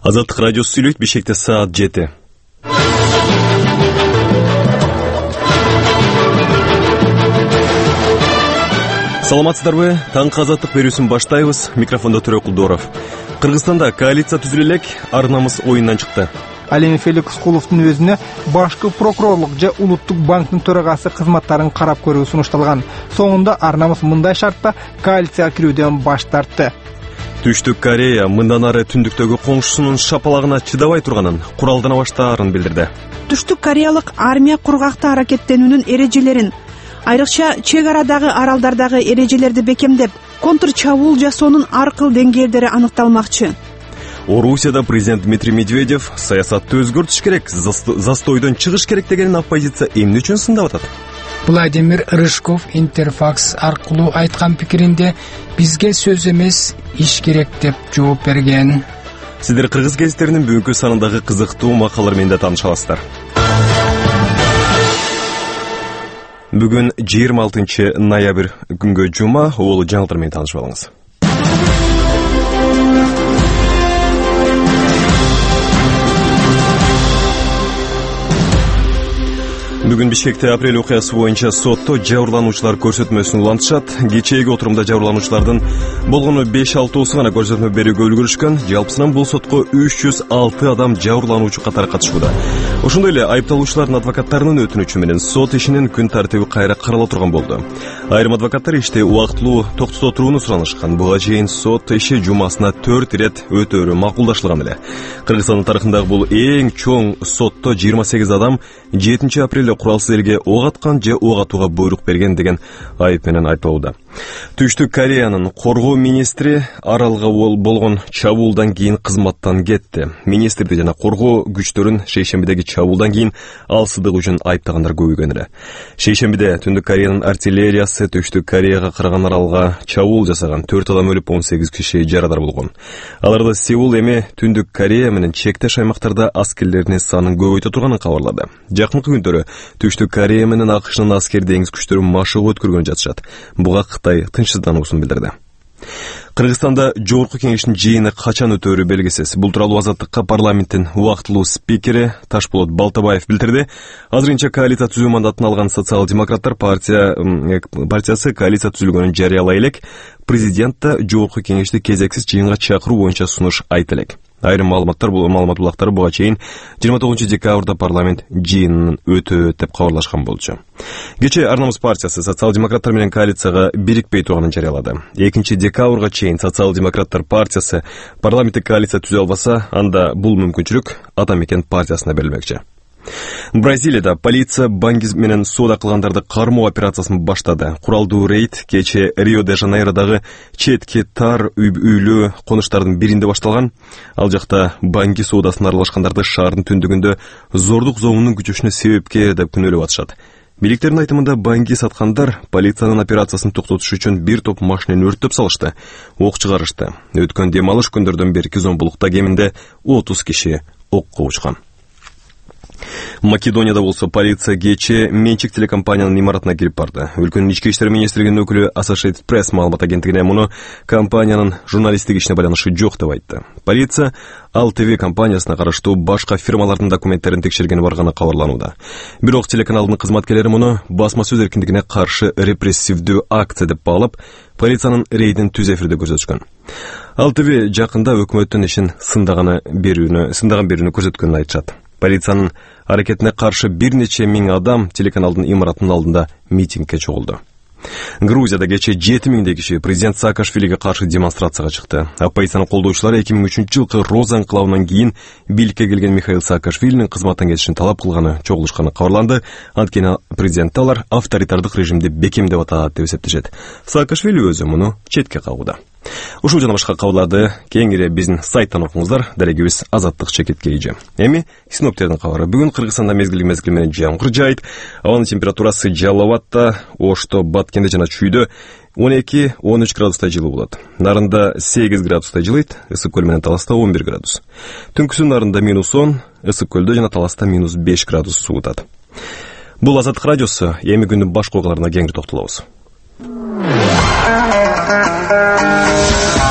Азаттык радиосу сүйлөйт. Бишкекте саат 7. Саламатсыздарбы? Таңкы азаттык берүүсүн баштайбыз. Микрофондо Төрөк Кулдоров. Кыргызстанда коалиция түзүлө элек, ар намыс оюндан чыкты. Ал эми Феликс Куловдун өзүнө башкы прокурорлук же Улуттук банктын төрагасы кызматтарын карап көрүү сунушталган. Соңунда ар намыс мындай шартта коалицияга кирүүдөн баш тартты. Түштүк Корея мындан ары түндүктөгү коңшусунун шапалагына чыдабай турганын, куралдана баштаарын билдирди. Түштүк кореялык армия кургакта аракеттенүүнүн эрежелерин, айрыкча чек арадагы аралдардагы эрежелерди бекемдеп, контр чабуул жасоонун ар кыл деңгээлдери аныкталмакчы. Орусияда президент Дмитрий Медведев саясатты өзгөртүш керек, застойдон чыгыш керек деген оппозиция эмне үчүн сындап атат? Владимир Рыжков Интерфакс аркылуу айткан пикиринде бизге сөз эмес, иш керек деп жооп берген. Сиздер кыргыз гезиттеринин бүгүнкү санындагы кызыктуу макалалар менен тааныша аласыздар. Бүгүн 26 ноябрь күнгө жума, ол жаңылыктар менен таанышып алыңыз. Бүгүн Бишкекте апрель окуясы боюнча сотто жабырлануучулар көрсөтмөсүн улантышат. Кечээги отурумда жабырлануучулардын болгону 5-6 гана көрсөтмө берүүгө үлгүрүшкөн. Жалпысынан бул сотко 306 адам жабырлануучу катары катышууда. Ошондой эле айыпталуучулардын адвокаттарынын өтүнүчү менен сот ишинин күн тартиби кайра карала турган болду. Айрым адвокаттар ишти убактылуу токтото турууну суранышкан. Буга чейин сот иши жумасына 4 ирет өтөөрү макулдашылган эле. Кыргызстандын тарыхындагы бул эң чоң сотто 28 адам 7 апрелде куралсыз элге ок аткан же ок атууга буйрук берген деген айып менен айыпталууда. Түштүк Кореянын коргоо министри аралга болгон чабуулдан кийин кызматтан кетти. Министрди жана коргоо күчтөрүн шейшембидеги чабуулдан кийин алсыздык үчүн айыптагандар көбөйгөн эле. Шейшембиде Түндүк Кореянын артиллериясы Түштүк Кореяга кырган аралга чабуул жасаган. 4 адам өлүп, 18 киши жарадар болгон. Аларда Сеул эми Түндүк Корея менен чектеш аймактарда аскерлеринин санын көбөйтө турганын кабарлады. Жакынкы күндөрү Түштүк Корея менен АКШнын аскер деңиз күчтөрү машыгуу өткөргөн жатышат. Буга Кытай тынчсыздануусун билдирди. Кыргызстанда Жогорку кеңештин жыйыны качан өтөөрү белгисиз. Бул тууралуу Азаттыкка парламенттин убактылуу спикери Ташполот Балтабаев билдирди. Азырынча коалиция түзүү мандатын алган социал-демократтар партиясы коалиция түзүлгөнүн жарыялай элек. Президент да Жогорку кеңешти кезексиз жыйынга чакыруу боюнча сунуш айта элек. Айрым маалымат булактары буга чейин 29 декабрда парламент жыйынын өтөт деп кабарлашкан болчу. Кечээ Ар намыс партиясы социал-демократтар менен коалицияга бирикпей турганын жарыялады. 2 декабрга чейин социал-демократтар партиясы парламенттик коалиция түзө албаса, анда бул мүмкүнчүлүк Ата мекен партиясына берилмекчи. Бразилияда полиция банк менен соода кылгандарды кармоо операциясын баштады. Куралдуу рейд кечээ Рио-де-Жанейродагы четки тар үйлүү конуштардын биринде башталган. Ал жакта банк соодасына аралашкандарды шаардын түндүгүндө зордук зомунун күчөшүнө себепкер деп күнөөлөп атышат. Бийликтердин айтымында банки саткандар полициянын операциясын токтотуш үчүн бир топ машинени өрттөп салышты, ок чыгарышты. Өткөн дем алыш күндөрдөн берки зомбулукта кеминде 30 киши окко учкан. Македонияда болсо полиция кечээ менчик телекомпаниянын имаратына кирип барды. Өлкөнүн ички иштер министрлигинин өкүлү Associated Press маалымат агенттигине муну компаниянын журналисттик ишине байланышы жок деп айтты. Полиция Ал ТВ компаниясына караштуу башка фирмалардын документтерин текшергени барганы кабарланууда. Бирок телеканалдын кызматкерлери муну басма сөз эркиндигине каршы репрессивдүү акция деп баалап, полициянын рейдин түз эфирде көрсөтүшкөн. Ал ТВ жакында өкмөттүн ишин сындаган берүүнү көрсөткөнүн айтышат. Полициянын аракетине каршы бир нече миң адам телеканалдын имаратынын алдында митингге чогулду. Грузияда кечээ 7000 киши президент Саакашвилиге каршы демонстрацияга чыкты. Оппозициянын колдоочулары 2003 жылкы Роза инкылабынан кийин бийликке келген Михаил Саакашвилинин кызматтан кетишин талап кылганы чогулушканы кабарланды. Анткени президент алар авторитардык режимди бекемдеп атат деп эсептешет. Саакашвили өзү муну четке кагууда. Ушул жана башка кабарларды кеңири биздин сайттан окуңуздар. Дарегибиз Азаттык чекиткейжи. Эми синоптиктердин кабары. Бүгүн Кыргызстанда мезгил менен жамгыр жаайт. Абанын температурасы Жалал Абадта, Ошто, Баткенде жана Чүйдө 12-13 градуста жылуу болот. Нарында 8 градуста жылыйт, Ысык көл менен Таласта 11 градус. Түнкүсүн нарында -10, Ысык көлдө жана Таласта -5 градус суутат. Бул Азаттык радиосу. Эми күндүн башка окуяларына кеңири токтолобуз.